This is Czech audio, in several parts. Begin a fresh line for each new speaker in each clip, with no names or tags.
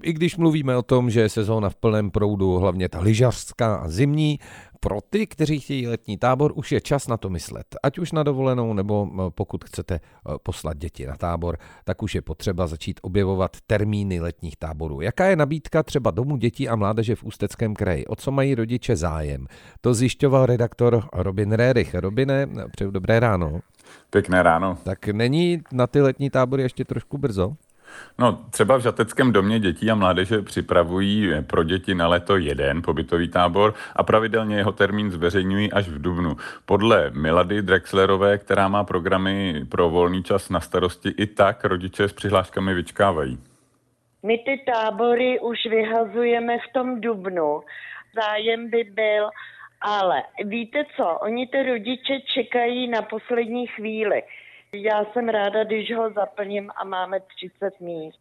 I když mluvíme o tom, že je sezóna v plném proudu, hlavně ta lyžařská a zimní, pro ty, kteří chtějí letní tábor, už je čas na to myslet. Ať už na dovolenou, nebo pokud chcete poslat děti na tábor, tak už je potřeba začít objevovat termíny letních táborů. Jaká je nabídka třeba Domu dětí a mládeže v Ústeckém kraji? O co mají rodiče zájem? To zjišťoval redaktor Robin Rérich. Robine, přeju dobré ráno.
Pěkné ráno.
Tak není na ty letní tábory ještě trošku brzo?
No, třeba v Žateckém domě dětí a mládeže připravují pro děti na léto jeden pobytový tábor a pravidelně jeho termín zveřejňují až v dubnu. Podle Milady Drexlerové, která má programy pro volný čas na starosti, i tak rodiče s přihláškami vyčkávají.
My ty tábory už vyhazujeme v tom dubnu. Zájem by byl, ale víte co, oni ty rodiče čekají na poslední chvíli. Já jsem ráda, když ho zaplním a máme 30 míst.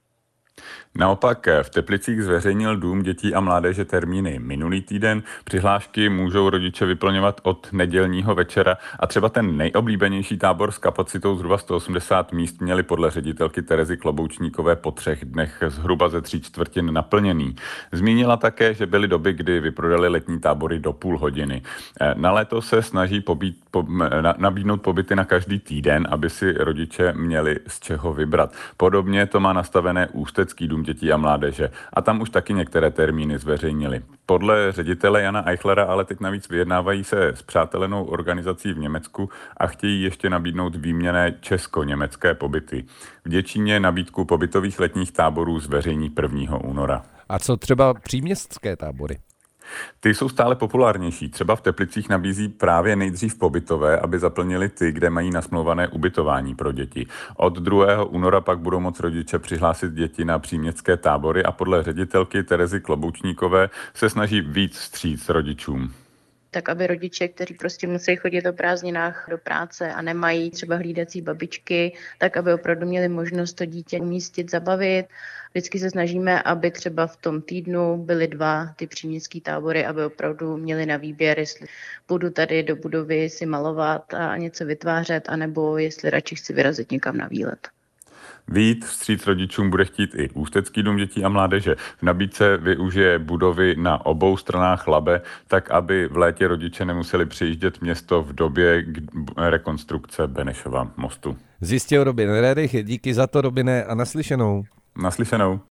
Naopak v Teplicích zveřejnil Dům dětí a mládeže termíny minulý týden. Přihlášky můžou rodiče vyplňovat od nedělního večera a třeba ten nejoblíbenější tábor s kapacitou zhruba 180 míst měli podle ředitelky Terezy Kloboučníkové po 3 dnech zhruba ze 3/4 naplněný. Zmínila také, že byly doby, kdy vyprodali letní tábory do půl hodiny. Na léto se snaží nabídnout pobyty na každý týden, aby si rodiče měli z čeho vybrat. Podobně to má nastavené Ústecký dům dětí a mládeže a tam už taky některé termíny zveřejnili. Podle ředitele Jana Eichlera ale teď navíc vyjednávají se s přátelenou organizací v Německu a chtějí ještě nabídnout výměnné česko-německé pobyty. V Děčíně nabídku pobytových letních táborů zveřejní 1. února.
A co třeba příměstské tábory?
Ty jsou stále populárnější. Třeba v Teplicích nabízí právě nejdřív pobytové, aby zaplnili ty, kde mají nasmlouvané ubytování pro děti. Od 2. února pak budou moct rodiče přihlásit děti na příměstské tábory a podle ředitelky Terezy Kloboučníkové se snaží víc vstříc rodičům.
Tak aby rodiče, kteří prostě musí chodit o prázdninách do práce a nemají třeba hlídací babičky, tak aby opravdu měli možnost to dítě umístit, zabavit. Vždycky se snažíme, aby třeba v tom týdnu byly 2 ty příměstské tábory, aby opravdu měli na výběr, jestli budu tady do budovy si malovat a něco vytvářet, anebo jestli radši chci vyrazit někam na výlet.
Víc vstříc rodičům bude chtít i Ústecký dům dětí a mládeže. V nabídce využije budovy na obou stranách Labe, tak aby v létě rodiče nemuseli přijíždět město v době rekonstrukce Benešova mostu.
Zjistil Robin Rérich, díky za to, Robine, a naslyšenou.
Naslyšenou.